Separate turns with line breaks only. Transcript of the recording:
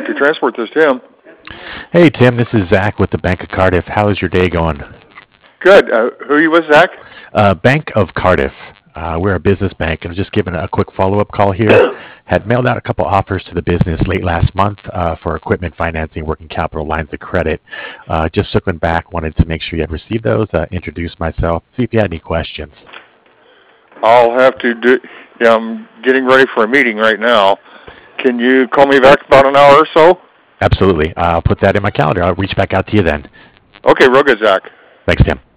Country Transport. This is Tim.
Hey, Tim, this is Zach with the Bank of Cardiff. How is your day going?
Good. Who are you with, Zach?
Bank of Cardiff. We're a business bank, and just giving a quick follow-up call here. Had mailed out a couple offers to the business late last month for equipment financing, working capital lines of credit. Just circling back, wanted to make sure you had received those, introduce myself, see if you had any questions.
I'll have to do. Yeah, I'm getting ready for a meeting right now. Can you call me back about an hour or so?
Absolutely. I'll put that in my calendar. I'll reach back out to you then.
Okay, real good, Zach.
Thanks, Tim.